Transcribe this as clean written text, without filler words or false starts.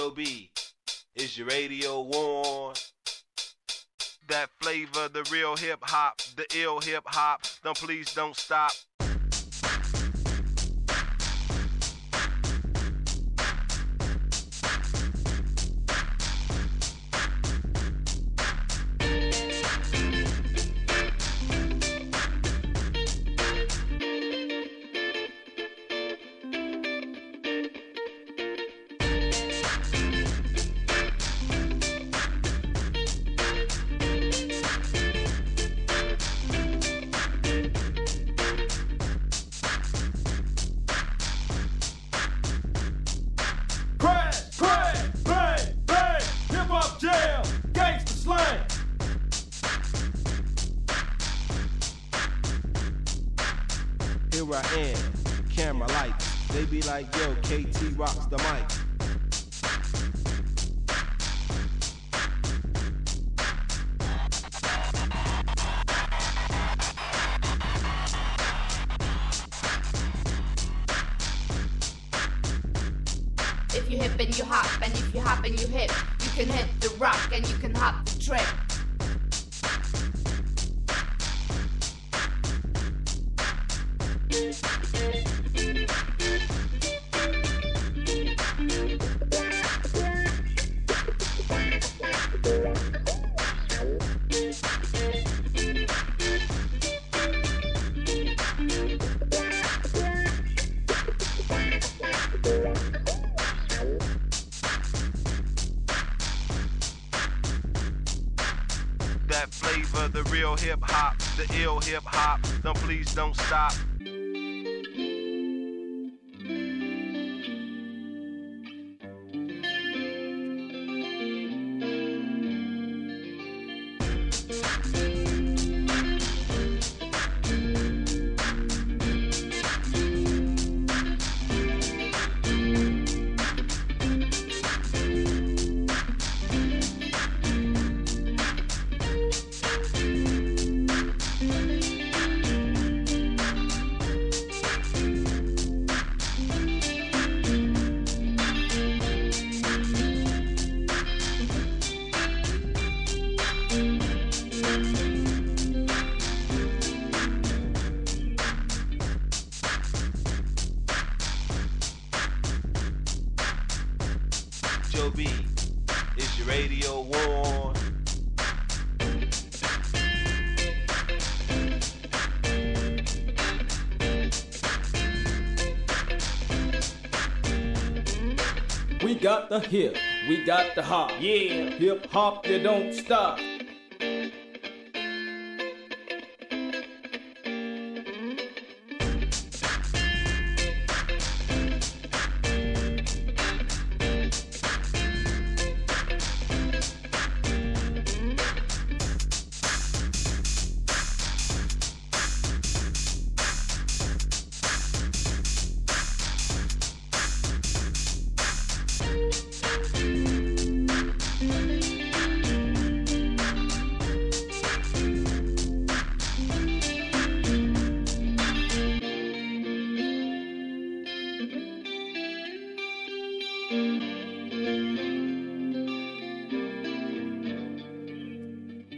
Joe B, is your radio on? That flavor, the real hip hop, the ill hip hop. Don't please don't stop. Here I am, camera lights. They be like, yo, KT rocks the mic. If you hip and you hop, and if you hop and you hip, you can hit the rock and you can hop the trip. That flavor, the real hip hop, the ill hip hop. Don't please don't stop. Joe B, is your radio on? We got the hip, we got the hop. Yeah. Hip hop, you don't stop.